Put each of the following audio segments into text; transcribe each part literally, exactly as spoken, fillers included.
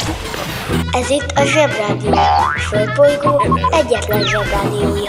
Ez itt a Zsebrádió, a Földbolygó egyetlen Zsebrádiója.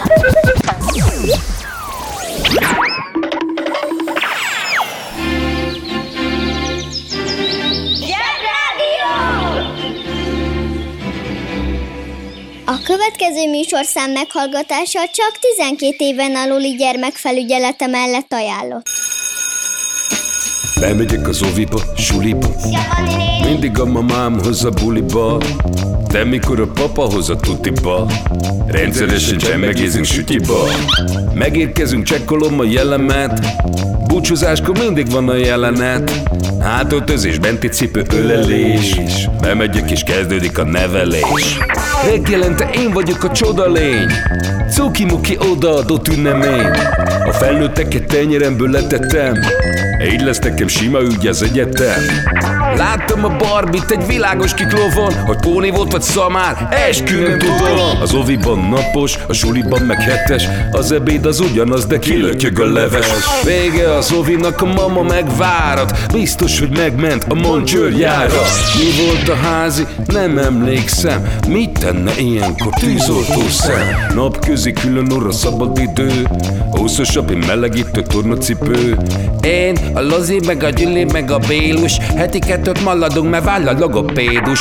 A következő műsorszám meghallgatása csak tizenkét éven aluli gyermekfelügyelete mellett ajánlott. Bemegyek az oviba, suliba, mindig a mamám hoz a buliba, de mikor a papa hoz a tutiba, rendszeresen csemmegézünk sütyiba. Megérkezünk, csekkolom a jellemet, búcsúzáskor mindig van a jelenet. Hátöltözés, benti cipő, ölelés, bemegyek és kezdődik a nevelés. Reggelente én vagyok a csoda lény, cuki-muki odaadott ünnemény. A felnőtteket tenyeremből letettem, így lesz nekem sima ügy az egyetem. Láttam a Barbit egy világos kiklovon, hogy póni volt vagy szamár, esküvőn tudom. Az oviban napos, a suliban meg hetes, az ebéd az ugyanaz, de kilötyög a leves. Vége az ovinak, a mama megvárat, biztos, hogy megment a Moncsőrjára. Mi volt a házi? Nem emlékszem, mit tenne ilyenkor tűzoltó szem? Napközi külön orra szabad idő, húszosabb, én melegítő tornacipő. Én, a Lozi, meg a Gyüli, meg a Bélus, heti kettőt maladunk, mert váll a logopédus.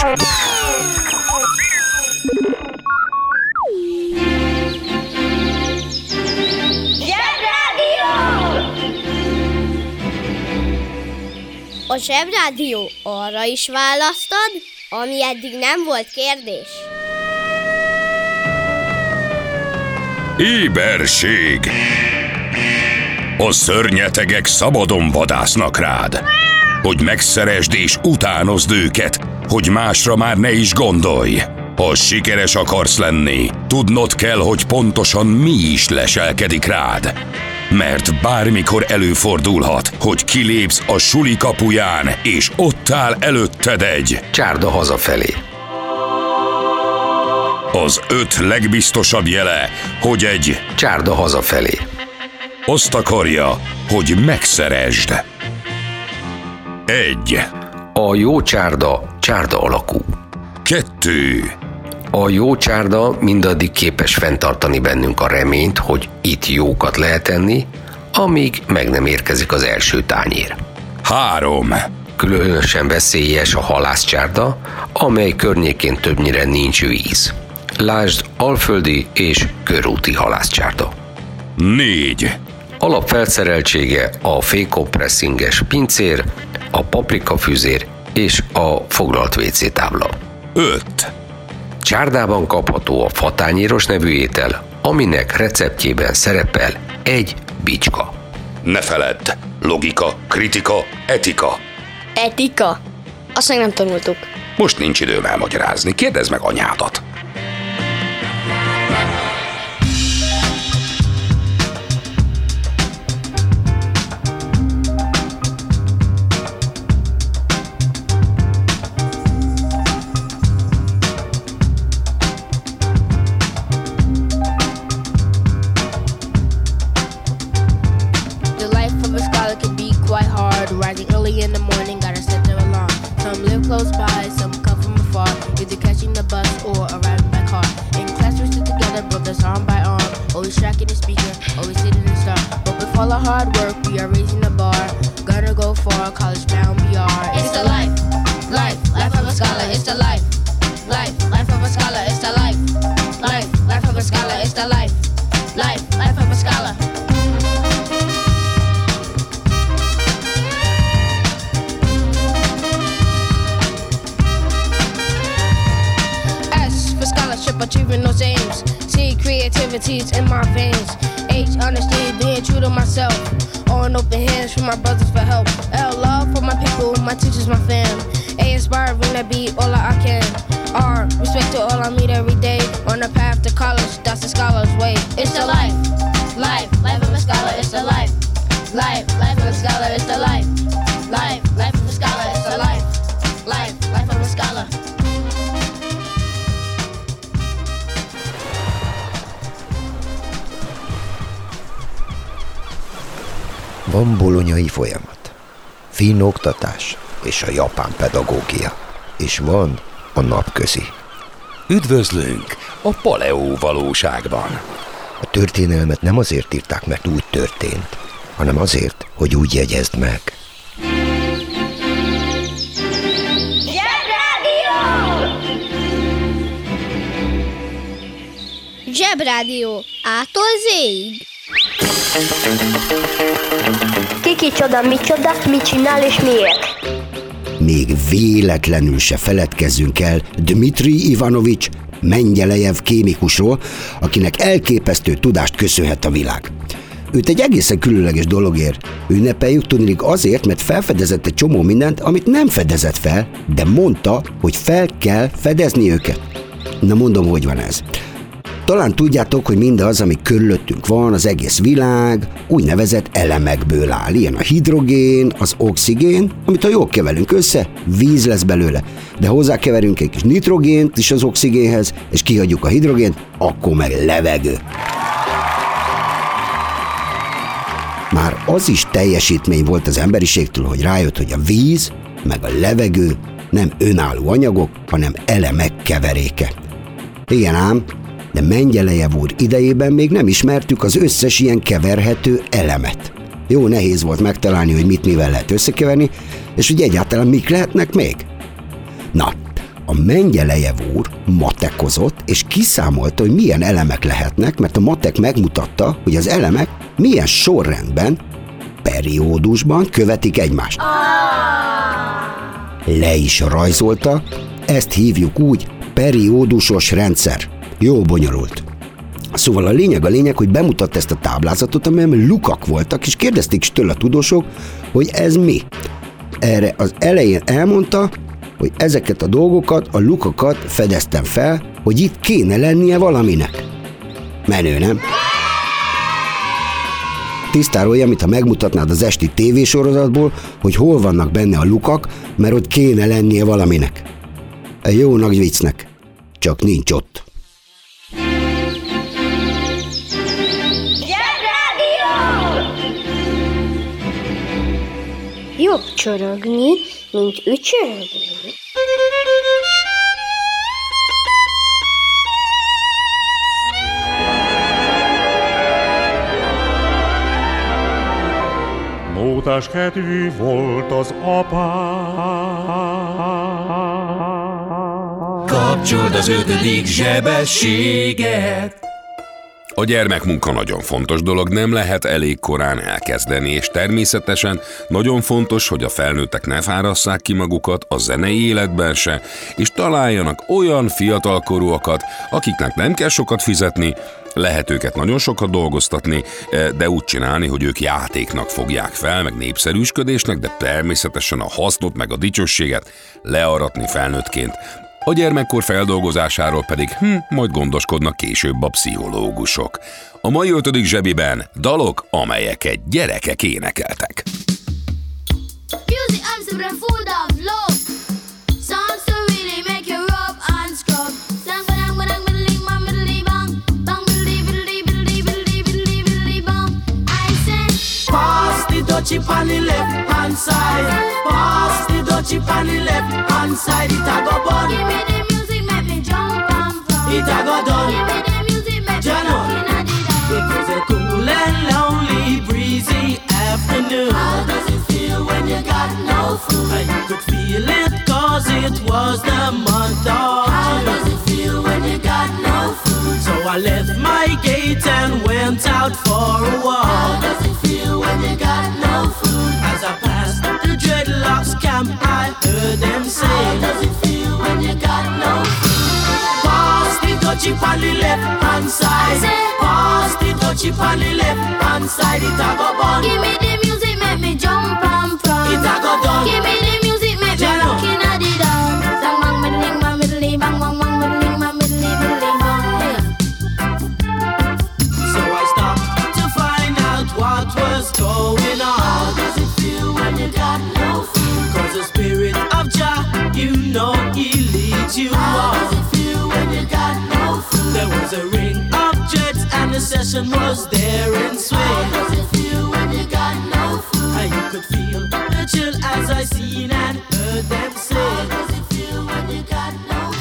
A Zsebrádió arra is választad, ami eddig nem volt kérdés. Éberség! A szörnyetegek szabadon vadásznak rád, hogy megszeresd és utánozd őket, hogy másra már ne is gondolj. Ha sikeres akarsz lenni, tudnod kell, hogy pontosan mi is leselkedik rád. Mert bármikor előfordulhat, hogy kilépsz a suli kapuján, és ott áll előtted egy csárda hazafelé. Az öt legbiztosabb jele, hogy egy csárda hazafelé azt akarja, hogy megszeresd. Egy. A jó csárda csárda alakú. Kettő. A jó csárda mindaddig képes fenntartani bennünk a reményt, hogy itt jókat lehet enni, amíg meg nem érkezik az első tányér. Három. Különösen veszélyes a halászcsárda, amely környékén többnyire nincs víz. Lásd alföldi és körúti halászcsárda. Négy. Alapfelszereltsége a fékompresszinges pincér, a paprikafűzér és a foglalt vé cé tábla. Öt. Csárdában kapható a fatányéros nevű étel, aminek receptjében szerepel egy bicska. Ne feledd, logika, kritika, etika. Etika? Azt meg nem tanultuk. Most nincs időm elmagyarázni, kérdezd meg anyádat. Rising early in the morning, gotta set their alarm. Some live close by, some come from afar, either catching the bus or arriving by car. In class we sit together, brothers arm by arm, always tracking the speaker, always sitting in the star. But with all our hard work, we are raising the bar. Gonna go far, college bound we are. It's the life, life, life of a scholar. It's the life, life, life of a scholar. It's the life, life, life of a scholar. It's the life, life, life of a scholar. Achieving those aims, see creativity's in my veins. H, honesty, being true to myself. On open hands for my brothers for help. L, love for my people, my teachers, my fam. A, inspiring to be all I can. R, respect to all I meet every day. On the path to college, that's the scholar's way. It's the life, life, life of a scholar. It's the life, life, life of a scholar. It's the life, life, life of a scholar. It's the life, life, life of a scholar. Van bolonyai folyamat, finn oktatás és a japán pedagógia. És van a napközi. Üdvözlünk a paleó valóságban. A történelmet nem azért írták, mert úgy történt, hanem azért, hogy úgy jegyezd meg. Zsebrádió. A-tól Z-ig. Ki kicsoda, micsoda, mit csinál és miért? Még véletlenül se feledkezzünk el Dmitri Ivanovics Mengyelejev kémikusról, akinek elképesztő tudást köszönhet a világ. Őt egy egészen különleges dologért ünnepeljük, tudniillik azért, mert felfedezett egy csomó mindent, amit nem fedezett fel, de mondta, hogy fel kell fedezni őket. Na mondom, hogy van ez. Talán tudjátok, hogy mindaz, ami körülöttünk van, az egész világ úgynevezett elemekből áll. Ilyen a hidrogén, az oxigén, amit ha jól keverünk össze, víz lesz belőle. De hozzákeverünk egy kis nitrogént is az oxigénhez, és kihagyjuk a hidrogént, akkor meg levegő. Már az is teljesítmény volt az emberiségtől, hogy rájött, hogy a víz meg a levegő nem önálló anyagok, hanem elemek keveréke. Igen ám, de Mengyelejev úr idejében még nem ismertük az összes ilyen keverhető elemet. Jó nehéz volt megtalálni, hogy mit mivel lehet összekeverni, és hogy egyáltalán mik lehetnek még. Na, a Mengyelejev úr matekozott, és kiszámolta, hogy milyen elemek lehetnek, mert a matek megmutatta, hogy az elemek milyen sorrendben, periódusban követik egymást. Le is rajzolta, ezt hívjuk úgy periódusos rendszer. Jó bonyolult. Szóval a lényeg a lényeg, hogy bemutatta ezt a táblázatot, amelyen lukak voltak, és kérdezték is tőle a tudósok, hogy ez mi. Erre az elején elmondta, hogy ezeket a dolgokat, a lukakat fedeztem fel, hogy itt kéne lennie valaminek. Menő, nem? Tisztára olyan, mintha megmutatnád az esti tévésorozatból, hogy hol vannak benne a lukak, mert ott kéne lennie valaminek. Egy jó nagy viccnek. Csak nincs ott. Jobb csorogni, mint ücsörögni. Mótás kedvű volt az apám. Kapcsold az ötödik zsebességet. A gyermekmunka nagyon fontos dolog, nem lehet elég korán elkezdeni, és természetesen nagyon fontos, hogy a felnőttek ne fárasszák ki magukat a zenei életben se, és találjanak olyan fiatalkorúakat, akiknek nem kell sokat fizetni, lehet őket nagyon sokat dolgoztatni, de úgy csinálni, hogy ők játéknak fogják fel, meg népszerűsködésnek, de természetesen a hasznot, meg a dicsőséget learatni felnőttként. A gyermekkor feldolgozásáról pedig hm, majd gondoskodnak később a pszichológusok. A mai ötödik zsebiben dalok, amelyeket gyerekek énekeltek. Chip on the left hand side, pass the dutchie on the left hand side. It a go bun. Give me the music, make me jump and from. It a go done. Give me the music, make me jump and it was a cool and lonely, breezy afternoon. How does it feel when you got no food? I could feel it 'cause it was the month of June. How does it feel when you got no food? So I left my gate and went out for a walk. How does it feel when you got no food? As I passed the dreadlocks camp, I heard them say, how does it feel when you got no food? Pass the dutchie on the left hand side. Pass the dutchie on the left hand side. It a go bun. Give me the music, make me jump and from. It a go done. Give me the music, make me looking at the down. Bang bang middling, bang middling, bang bang bang middling, bang middling, middling, bang. So I stopped to find out what was going on. How does it feel when you got no food? 'Cause the spirit of Jah, you know he leads you on. How does it feel when you got no food? There was a ring of jets and the session was there in swing. How does it feel when you got no food? And you could feel the chill as I seen and heard them say. How does it feel when you got no food?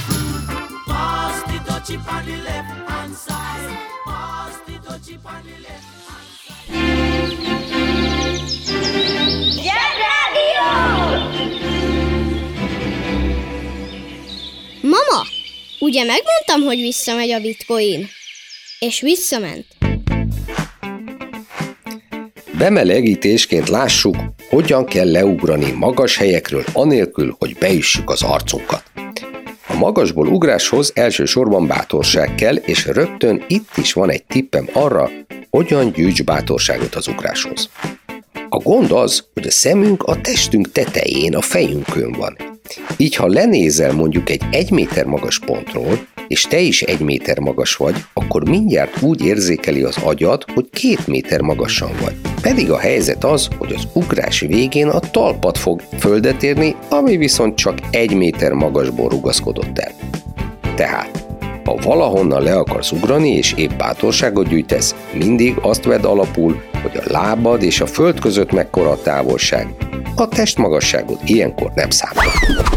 Mama, ugye megmondtam, hogy visszamegy a bitcoin? És visszament. Bemelegítésként lássuk, hogyan kell leugrani magas helyekről anélkül, hogy beüssük az arcunkat. A magasból ugráshoz elsősorban bátorság kell, és rögtön itt is van egy tippem arra, hogyan gyűjts bátorságot az ugráshoz. A gond az, hogy a szemünk a testünk tetején, a fejünkön van. Így, ha lenézel mondjuk egy egy méter magas pontról, és te is egy méter magas vagy, akkor mindjárt úgy érzékeli az agyad, hogy két méter magasan vagy. Pedig a helyzet az, hogy az ugrás végén a talpad fog földet érni, ami viszont csak egy méter magasból rugaszkodott el. Tehát, ha valahonnan le akarsz ugrani és épp bátorságot gyűjtesz, mindig azt vedd alapul, hogy a lábad és a föld között mekkora a távolság. A testmagasságod ilyenkor nem számít.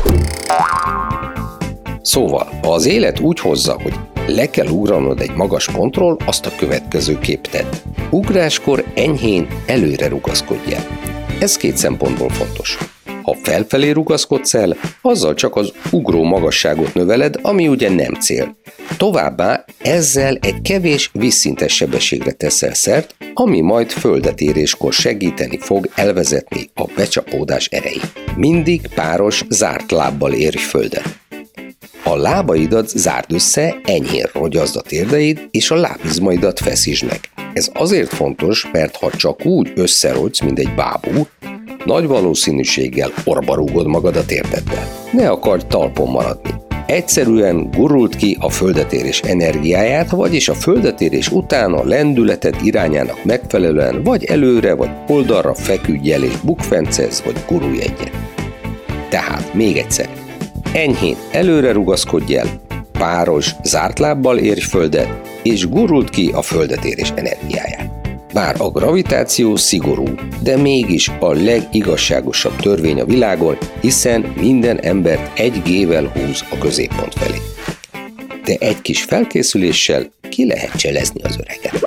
Szóval, ha az élet úgy hozza, hogy le kell ugranod egy magas pontról, azt a következő kép tedd. Ugráskor enyhén előre rugaszkodj el. Ez két szempontból fontos. Ha felfelé rugaszkodsz el, azzal csak az ugró magasságot növeled, ami ugye nem cél. Továbbá ezzel egy kevés vízszintes sebességre teszel szert, ami majd földet éréskor segíteni fog elvezetni a becsapódás erejét. Mindig páros, zárt lábbal érj földet. A lábaidat zárd össze, enyhén rogyazd a térdeid, és a lábizmaidat feszítsd meg. Ez azért fontos, mert ha csak úgy összerogysz, mint egy bábú, nagy valószínűséggel orba rúgod magad a térdeddel. Ne akarj talpon maradni. Egyszerűen gurult ki a földetérés energiáját, vagyis a földetérés után a lendületed irányának megfelelően vagy előre, vagy oldalra feküdj el és bukfencezz, vagy gurulj egyet. Tehát még egyszer, enyhén előre rugaszkodj el, páros, zárt lábbal érj földet, és gurult ki a földetérés energiáját. Bár a gravitáció szigorú, de mégis a legigazságosabb törvény a világon, hiszen minden embert egy gével húz a középpont felé. De egy kis felkészüléssel ki lehet cselezni az öreget.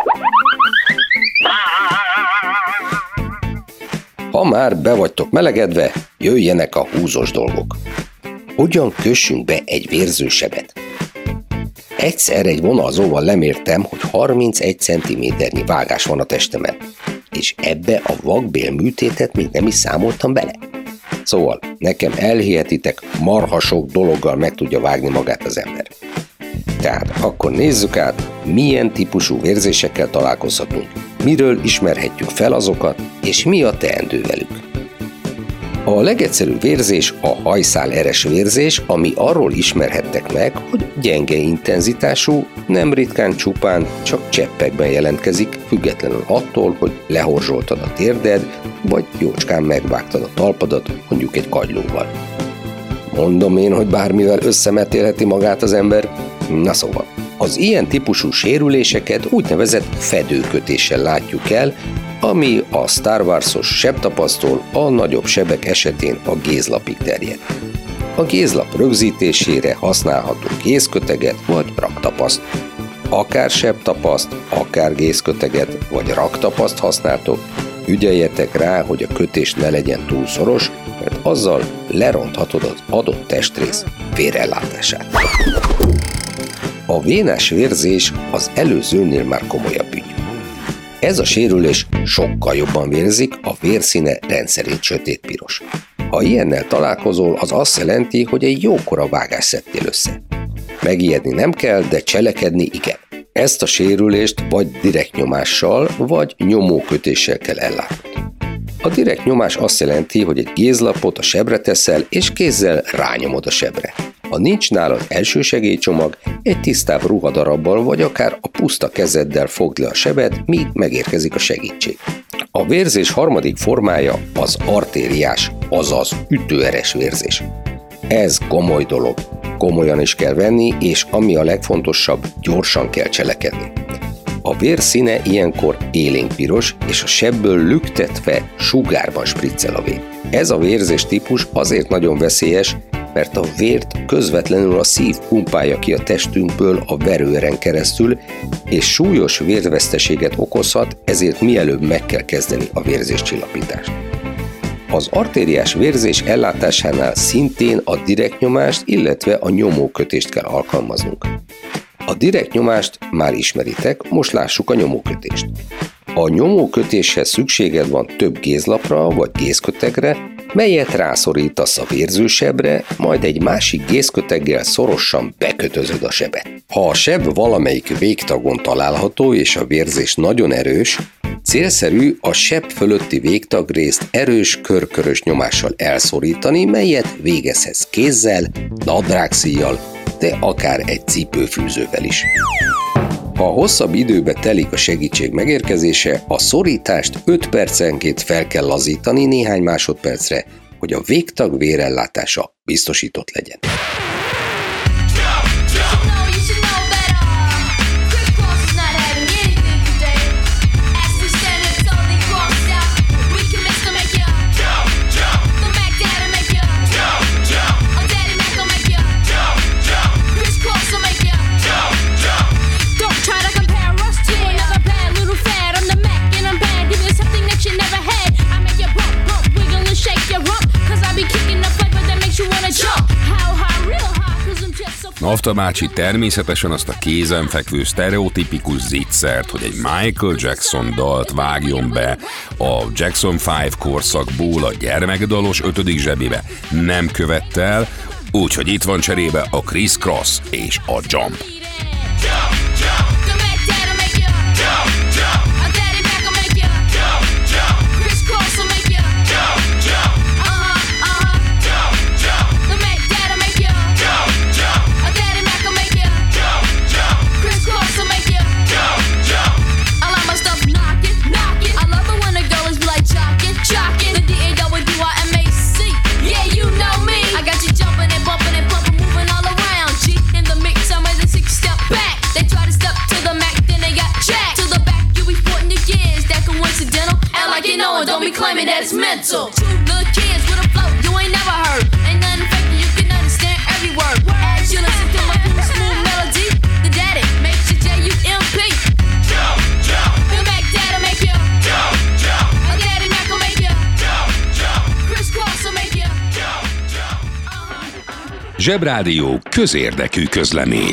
Ha már be vagytok melegedve, jöjjenek a húzós dolgok. Hogyan kössünk be egy vérzősebet? Egyszer egy vonalzóval lemértem, hogy harmincegy centiméternyi vágás van a testemen, és ebbe a vakbél műtétet még nem is számoltam bele. Szóval nekem elhihetitek, marha sok dologgal meg tudja vágni magát az ember. Tehát akkor nézzük át, milyen típusú vérzésekkel találkozhatunk, miről ismerhetjük fel azokat, és mi a teendő velük. A legegyszerűbb vérzés a hajszál eres vérzés, ami arról ismerhettek meg, hogy gyenge intenzitású, nem ritkán csupán, csak cseppekben jelentkezik, függetlenül attól, hogy lehorzsoltad a térded, vagy jócskán megvágtad a talpadat, mondjuk egy kagylóval. Mondom én, hogy bármivel összemetélheti magát az ember? Na szóval, az ilyen típusú sérüléseket úgynevezett fedőkötéssel látjuk el, ami a Star Wars-os sebtapasztól a nagyobb sebek esetén a gézlapig terjed. A gézlap rögzítésére használható gézköteget vagy raktapaszt. Akár sebtapaszt, akár gézköteget vagy raktapaszt használtok, ügyeljetek rá, hogy a kötés ne legyen túl szoros, mert azzal leronthatod az adott testrész vérellátását. A vénás vérzés az előzőnél már komolyabb ügy. Ez a sérülés sokkal jobban vérzik, a vérszíne rendszerint sötétpiros. Ha ilyennel találkozol, az azt jelenti, hogy egy jókora vágást szedtél össze. Megijedni nem kell, de cselekedni igen. Ezt a sérülést vagy direkt nyomással, vagy nyomókötéssel kell ellátni. A direkt nyomás azt jelenti, hogy egy gézlapot a sebre teszel, és kézzel rányomod a sebre. Ha nincs nálad elsősegélycsomag, egy tisztább ruhadarabbal vagy akár a puszta kezeddel fogd le a sebet, míg megérkezik a segítség. A vérzés harmadik formája az artériás, azaz ütőeres vérzés. Ez komoly dolog, komolyan is kell venni, és ami a legfontosabb, gyorsan kell cselekedni. A vér színe ilyenkor élénkpiros, és a sebből lüktetve sugárban spriccel a vér. Ez a vérzés típus azért nagyon veszélyes, mert a vért közvetlenül a szív pumpálja ki a testünkből a verőeren keresztül, és súlyos vérveszteséget okozhat, ezért mielőbb meg kell kezdeni a vérzéscsillapítást. Az artériás vérzés ellátásánál szintén a direktnyomást, illetve a nyomókötést kell alkalmaznunk. A direktnyomást már ismeritek, most lássuk a nyomókötést. A nyomókötéshez szükséged van több gézlapra vagy gézkötegre, melyet rászorítasz a vérzősebre, majd egy másik gézköteggel szorosan bekötözöd a sebet. Ha a seb valamelyik végtagon található és a vérzés nagyon erős, célszerű a seb fölötti végtagrészt erős körkörös nyomással elszorítani, melyet végezhetsz kézzel, nadrágszíjjal, de akár egy cipőfűzővel is. Ha hosszabb időbe telik a segítség megérkezése, a szorítást öt percenként fel kell lazítani néhány másodpercre, hogy a végtag vérellátása biztosított legyen. Nafta bácsi természetesen azt a kézenfekvő sztereotipikus zicsert, hogy egy Michael Jackson dalt vágjon be a Jackson öt korszakból a gyermekdalos ötödik zsebébe nem követte el, úgyhogy itt van cserébe a Criss Cross és a Jump. Don't be claiming that it's mental. Two little kids with a flow you ain't never heard. Ain't nothing fake, you can understand every word. As you listen to my cool smooth melody, the daddy makes you J U M P. Jump, jump. The Mac Daddy make you jump, jump. A Daddy Mac will make you jump, jump. Criss Cross will make you jump, jump. Zsebrádió közérdekű közlemény.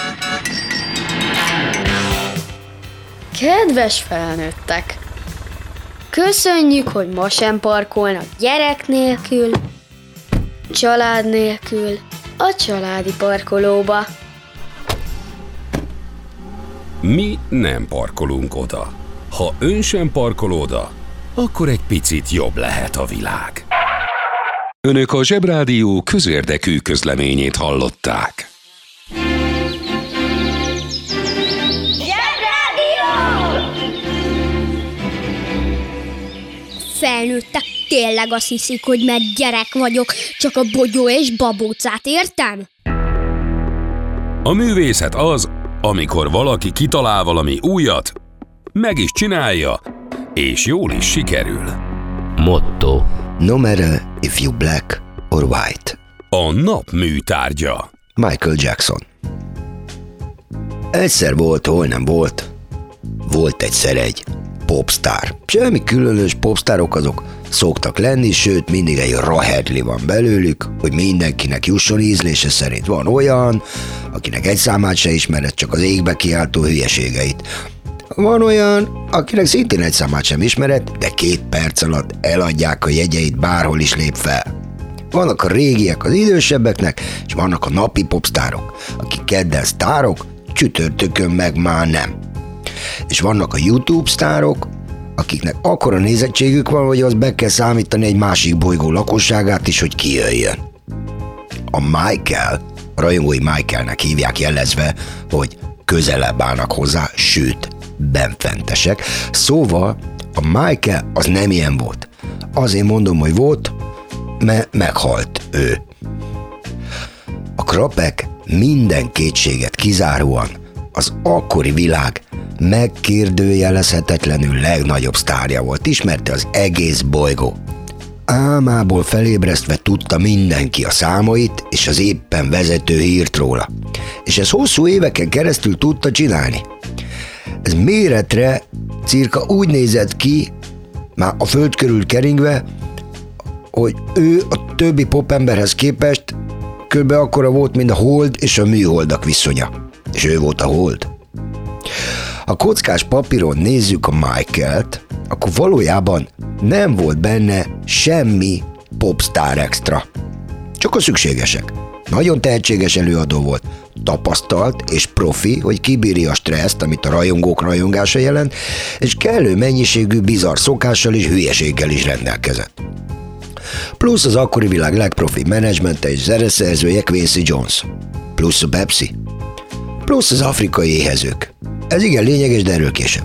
Kedves felnőttek! Köszönjük, hogy ma sem parkolnak gyerek nélkül, család nélkül, a családi parkolóba. Mi nem parkolunk oda. Ha ön sem parkol oda, akkor egy picit jobb lehet a világ. Önök a Zsebrádió közérdekű közleményét hallották. Felnőttek tényleg azt hiszik, hogy mert gyerek vagyok, csak a bogyó és babócát értem? A művészet az, amikor valaki kitalál valami újat, meg is csinálja, és jól is sikerül. Motto: No matter if you black or white. A nap műtárgya. Michael Jackson. Egyszer volt, hol nem volt. Volt egyszer egy popstar. Semmi különös, popstárok azok szoktak lenni, sőt mindig egy rahedli van belőlük, hogy mindenkinek jusson ízlése szerint. Van olyan, akinek egy számát se ismered, csak az égbe kiáltó hülyeségeit. Van olyan, akinek szintén egy számát sem ismered, de két perc alatt eladják a jegyeit, bárhol is lép fel. Vannak a régiek az idősebbeknek, és vannak a napi popstárok, akik kedden sztárok, csütörtökön meg már nem. És vannak a YouTube sztárok, akiknek akkora nézettségük van, hogy az be kell számítani egy másik bolygó lakosságát is, hogy kijöjjön. A Michael, rajongói Michaelnek hívják jelezve, hogy közelebb állnak hozzá, sőt, benfentesek. Szóval a Michael az nem ilyen volt. Azért mondom, hogy volt, mert meghalt ő. A Krapek minden kétséget kizáróan az akkori világ megkérdőjelezhetetlenül legnagyobb sztárja volt, ismerte az egész bolygó. álmából felébresztve tudta mindenki a számait és az éppen vezető hírt róla. És ez hosszú éveken keresztül tudta csinálni. Ez méretre cirka úgy nézett ki, már a föld körül keringve, hogy ő a többi popemberhez képest kb. Akkora volt, mint a hold és a műholdak viszonya. És ő volt a hold. Ha kockás papíron nézzük a Michaelt, akkor valójában nem volt benne semmi popstar extra. Csak a szükségesek. Nagyon tehetséges előadó volt, tapasztalt és profi, hogy kibírja a stresszt, amit a rajongók rajongása jelent, és kellő mennyiségű bizarr szokással és hülyeséggel is rendelkezett. Plusz az akkori világ legprofi menedzsmente és zeneszerzője Quincy Jones. Plusz a Pepsi. Plusz az afrikai éhezők. Ez igen lényeges, de erről később.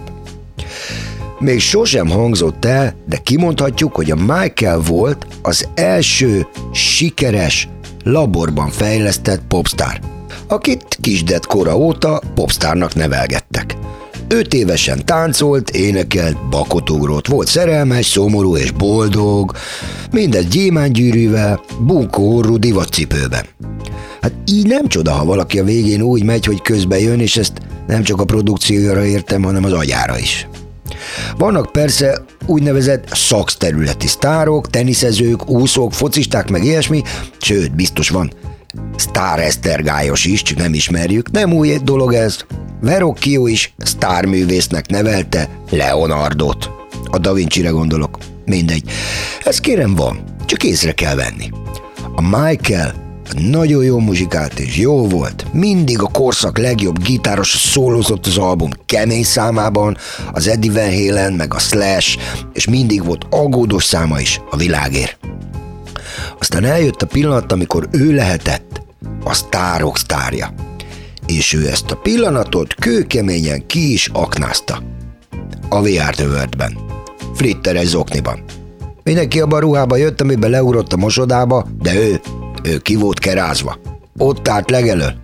Még sosem hangzott el, de kimondhatjuk, hogy a Michael volt az első sikeres, laborban fejlesztett popstar, akit kisded kora óta popstárnak nevelgettek. Öt évesen táncolt, énekelt, bakotugrót, volt szerelmes, szomorú és boldog, mindez gyémántgyűrűvel, bunkó orrú divatcipőben. Hát így nem csoda, ha valaki a végén úgy megy, hogy közbe jön, és ezt nem csak a produkcióra értem, hanem az agyára is. Vannak persze úgynevezett szakterületi sztárok, teniszezők, úszók, focisták, meg ilyesmi, sőt, biztos van sztáresztergályos is, csak nem ismerjük, nem új dolog ez. Verrocchio is sztárművésznek nevelte Leonardot. A Da Vinci-re gondolok, mindegy. Ez kérem van, csak észre kell venni. A Michael nagyon jó muzsikált és jó volt. Mindig a korszak legjobb gitáros szólózott az album kemény számában, az Eddie Van Halen meg a Slash, és mindig volt aggódós száma is a világért. Aztán eljött a pillanat, amikor ő lehetett a sztárok sztárja. És ő ezt a pillanatot kőkeményen ki is aknázta. A We Are The World-ben. Flitteres zokniban. Mindenki abban a ruhába jött, amiben leugrott a mosodába, de ő, ő ki volt kerázva. Ott állt legelől.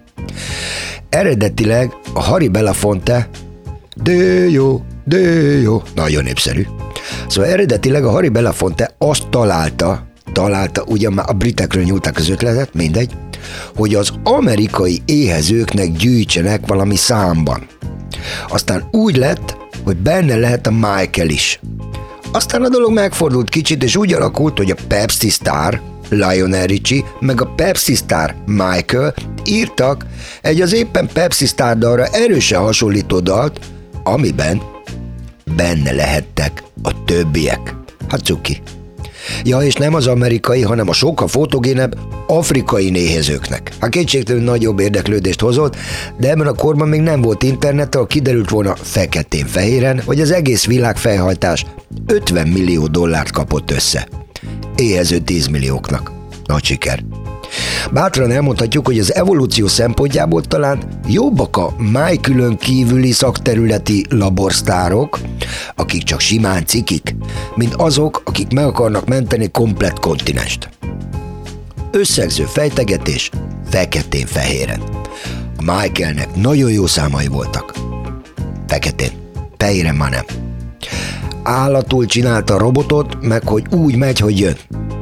Eredetileg a Harry Belafonte, de jó, de jó, nagyon népszerű. Szóval eredetileg a Harry Belafonte azt találta, találta, ugyan már a britekről nyúlták az ötletet, mindegy, hogy az amerikai éhezőknek gyűjtsenek valami számban. Aztán úgy lett, hogy benne lehet a Michael is. Aztán a dolog megfordult kicsit, és úgy alakult, hogy a Pepsi Star, Lionel Richie, meg a Pepsi Star, Michael írtak egy az éppen Pepsi Star dalra erősen hasonlító dalt, amiben benne lehettek a többiek. Hát cuki. Ja, és nem az amerikai, hanem a sokkal fotogénebb afrikai néhezőknek. Hát kétségtelenül nagyobb érdeklődést hozott, de ebben a korban még nem volt internet, ahol kiderült volna feketén-fehéren, hogy az egész világfejhajtás ötven millió dollárt kapott össze. Éhező tíz millióknak. Nagy siker. Bátran elmondhatjuk, hogy az evolúció szempontjából talán jobbak a Michaelön kívüli szakterületi laborsztárok, akik csak simán cikik, mint azok, akik meg akarnak menteni komplett kontinenst. Összegző fejtegetés feketén-fehéren. A Michaelnek nagyon jó számai voltak. Feketén, fehéren már nem. Állatul csinálta a robotot, meg hogy úgy megy, hogy jön.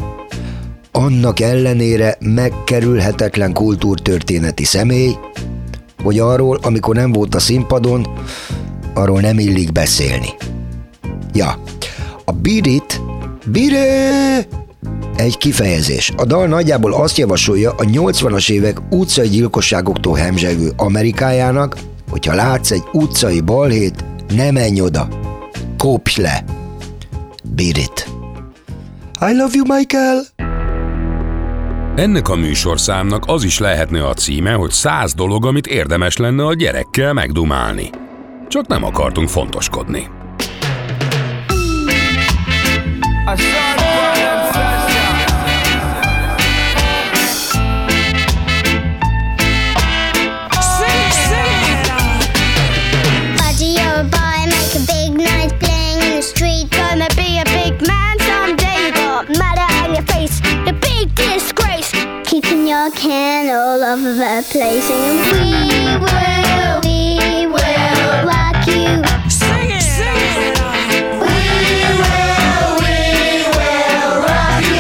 Annak ellenére megkerülhetetlen kultúrtörténeti személy, hogy arról, amikor nem volt a színpadon, arról nem illik beszélni. Ja, a Beat It, Beat It egy kifejezés. A dal nagyjából azt javasolja a nyolcvanas évek utcai gyilkosságoktól hemzsegő Amerikájának, hogyha látsz egy utcai balhét, ne menj oda, kopj le. Beat It. I love you, Michael! Ennek a műsorszámnak az is lehetne a címe, hogy száz dolog, amit érdemes lenne a gyerekkel megdumálni. Csak nem akartunk fontoskodni. Your can all over the place, and we will, we will rock you. Sing it, sing it. We will, we will rock you.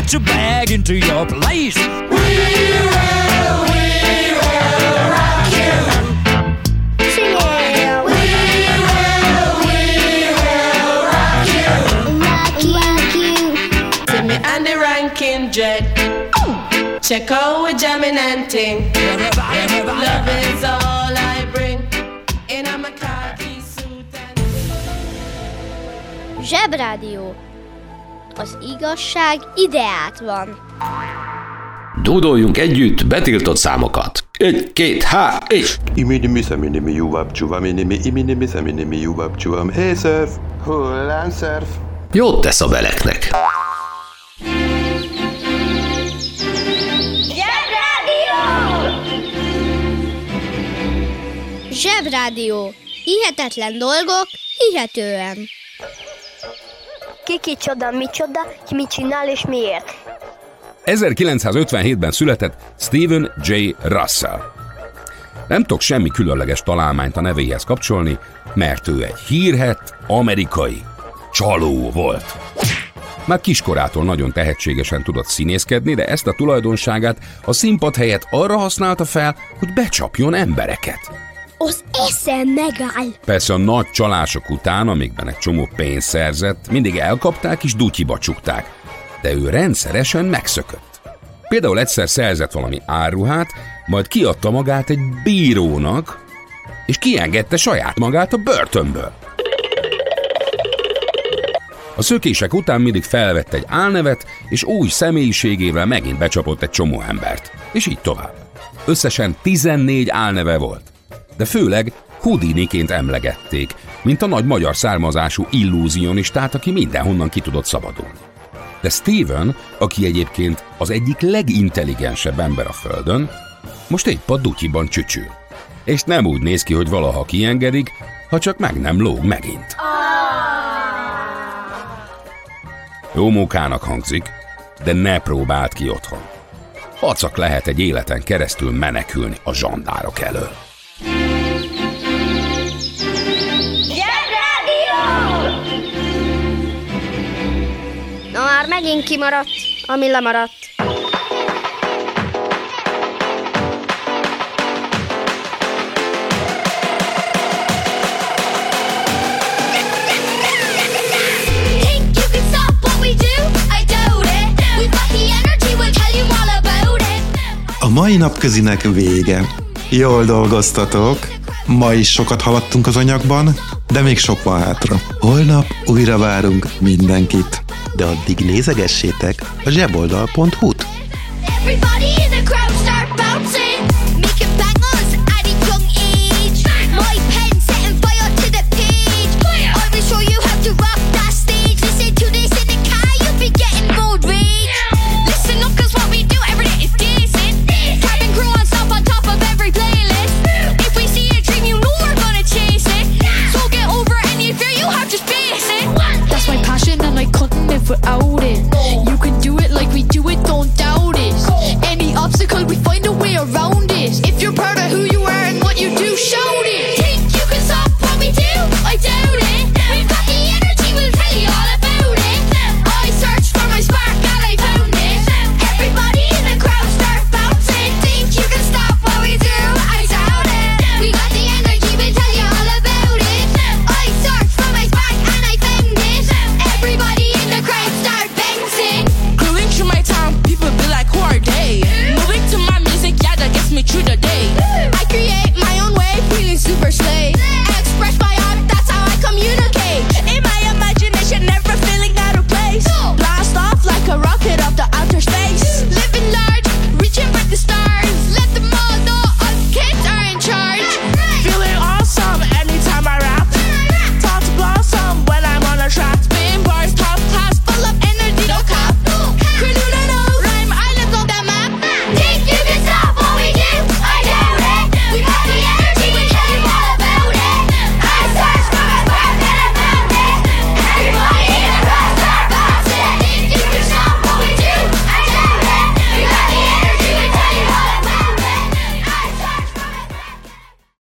put your bag into your place. We will, we will rock you. Sing it. We will, we will rock you. Rock you, rock you. See me and the Rankin Dread. Check out we're jamming and ting. Love is all I bring. In a khaki suit and... Zsebrádió. Az igazság ideát van. Dúdoljunk együtt betiltott számokat. Egy, két, há, és... Iminimi, szeminimi, juvab, csuvaminimi, iminimi, szeminimi, juvab, csuvam. Hey, surf! Hullám, surf! Jót tesz a beleknek. Zsebrádió. Hihetetlen dolgok, hihetően. Ki kicsoda, micsoda, ki mit csinál és miért. ezerkilencszázötvenhétben született Stephen J. Russell. Nem tudok semmi különleges találmányt a nevéhez kapcsolni, mert ő egy hírhedt amerikai csaló volt. Már kiskorától nagyon tehetségesen tudott színészkedni, de ezt a tulajdonságát a színpad helyett arra használta fel, hogy becsapjon embereket. Az eszem megáll. Persze a nagy csalások után, amikben egy csomó pénzt szerzett, mindig elkapták és dutyiba csukták, de ő rendszeresen megszökött. Például egyszer szerzett valami áruhát, majd kiadta magát egy bírónak, és kiengedte saját magát a börtönből. A szökések után mindig felvett egy álnevet, és új személyiségével megint becsapott egy csomó embert. És így tovább. Összesen tizennégy álneve volt. De főleg Houdiniként emlegették, mint a nagy magyar származású illúzionistát, aki mindenhonnan ki tudott szabadulni. De Steven, aki egyébként az egyik legintelligensebb ember a Földön, most épp a dutyiban csücsül. És nem úgy néz ki, hogy valaha kiengedik, ha csak meg nem lóg megint. Jó mókának hangzik, de ne próbáld ki otthon. Hacak lehet egy életen keresztül menekülni a zsandárok elől. Na már megint kimaradt, ami lemaradt. A mai napközinek vége. Jól dolgoztatok. Ma is sokat haladtunk az anyagban, de még sok van hátra. Holnap újra várunk mindenkit. De addig nézegessétek a zseboldal pont hu-t.